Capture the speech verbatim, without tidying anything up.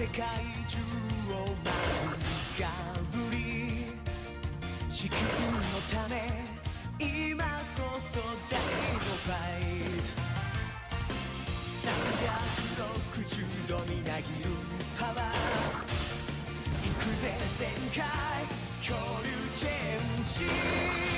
界中を舞うがぶり地球のため今こそ大のファイトさんびゃくろくじゅうどみなぎるパワー行くぜ全開恐竜チェンジ